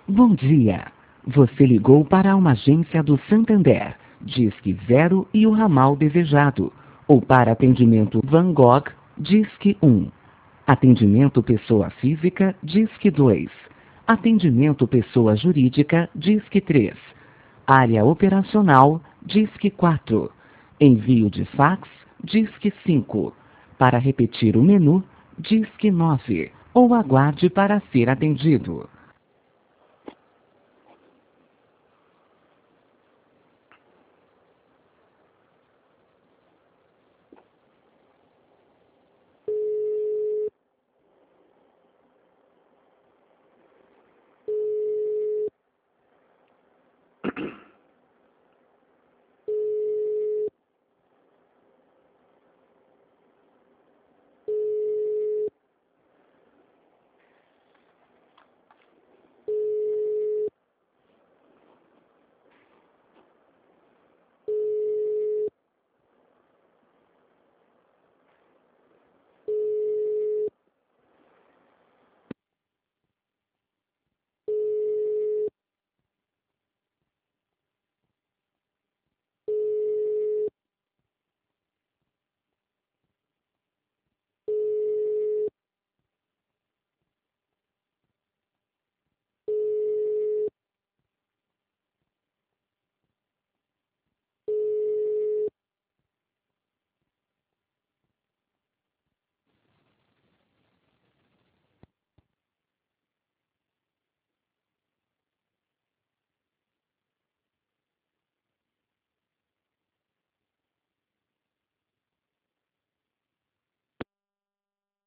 Bom dia. Você ligou para uma agência do Santander, Disque 0 e o ramal desejado. Ou para atendimento Van Gogh, Disque 1. Atendimento pessoa física, Disque 2. Atendimento pessoa jurídica, Disque 3. Área operacional, Disque 4. Envio de fax, Disque 5. Para repetir o menu, Disque 9. Ou aguarde para ser atendido.